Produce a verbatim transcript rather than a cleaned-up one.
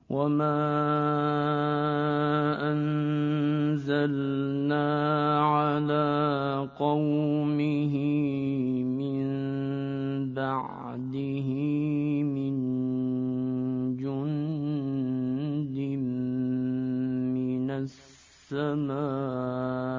وما أنزلنا على قومه من بعده من جند من السماء